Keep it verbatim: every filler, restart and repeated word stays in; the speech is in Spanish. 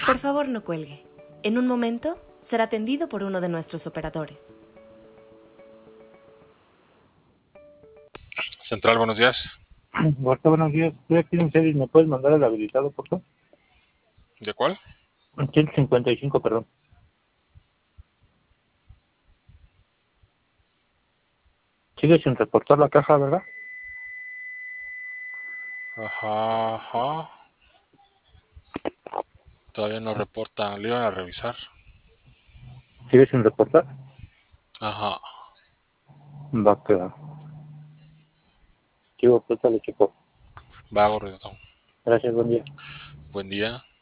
Por favor, no cuelgue. En un momento será atendido por uno de nuestros operadores. Central, buenos días. Ahorita, buenos días. Estoy aquí en serio. ¿Me puedes mandar el habilitado, por favor? ¿De cuál? ciento cincuenta y cinco, perdón. Sigue sin reportar la caja, ¿verdad? Ajá, ajá. Todavía no reporta, le iban a revisar. Sigue sin reportar. Ajá. Va, que va. Chivo, pues, le chico. Va, gorrito. Gracias, buen día. Buen día.